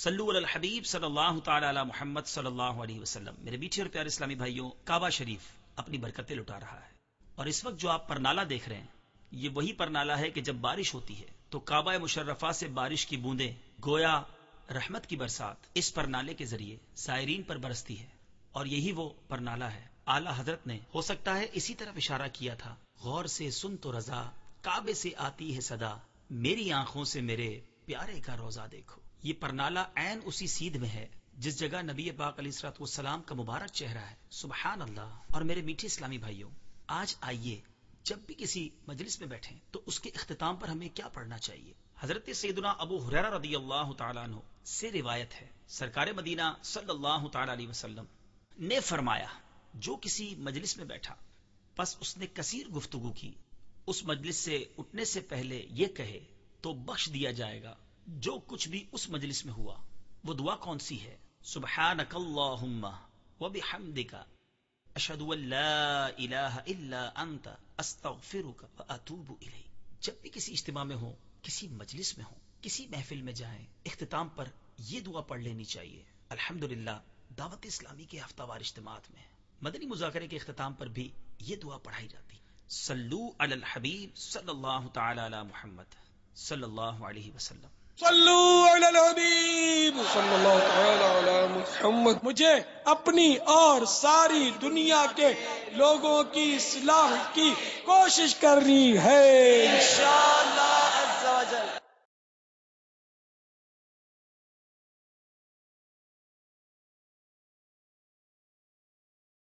صلو علی الحبیب صلی اللہ تعالی علی محمد صلی اللہ علیہ وسلم. میرے میٹھے اور پیارے اسلامی بھائیوں، کعبہ شریف اپنی برکتیں لٹا رہا ہے، اور اس وقت جو آپ پرنالہ دیکھ رہے ہیں یہ وہی پرنالہ ہے کہ جب بارش ہوتی ہے تو کعبہ مشرفہ سے بارش کی بوندیں گویا رحمت کی برسات اس پرنالے کے ذریعے زائرین پر برستی ہے، اور یہی وہ پرنالہ ہے. اعلی حضرت نے ہو سکتا ہے اسی طرف اشارہ کیا تھا، غور سے سن تو رضا کعبے سے آتی ہے صدا، میری آنکھوں سے میرے پیارے کا روزہ دیکھو. یہ پرنالہ عین اسی سیدھ میں ہے جس جگہ نبی پاک علیہ الصلوۃ والسلام کا مبارک چہرہ ہے. سبحان اللہ. اور میرے میٹھے اسلامی بھائیوں، آج آئیے جب بھی کسی مجلس میں بیٹھیں تو اس کے اختتام پر ہمیں کیا پڑھنا چاہیے. حضرت سیدنا ابو ہریرہ رضی اللہ تعالیٰ عنہ سے روایت ہے، سرکار مدینہ صلی اللہ تعالیٰ علیہ وسلم نے فرمایا، جو کسی مجلس میں بیٹھا پس اس نے کثیر گفتگو کی، اس مجلس سے اٹھنے سے پہلے یہ کہے تو بخش دیا جائے گا جو کچھ بھی اس مجلس میں ہوا. وہ دعا کون سی ہے؟ سبحانک اللہم وبحمدک اشہد ان لا الہ الا انت استغفرک واتوب الیک. جب بھی کسی اجتماع میں ہو، کسی مجلس میں ہو، کسی محفل میں جائیں، اختتام پر یہ دعا پڑھ لینی چاہیے. الحمدللہ دعوت اسلامی کے ہفتہ وار اجتماعات میں مدنی مذاکرے کے اختتام پر بھی یہ دعا پڑھائی جاتی. صلو علی الحبیب صلی اللہ تعالی علی محمد صلی اللہ علیہ وسلم. صلو علی الحبیب صلی اللہ تعالی علی محمد. مجھے اپنی اور ساری دنیا کے لوگوں کی اصلاح کی کوشش کرنی ہے انشاءاللہ عز و جل.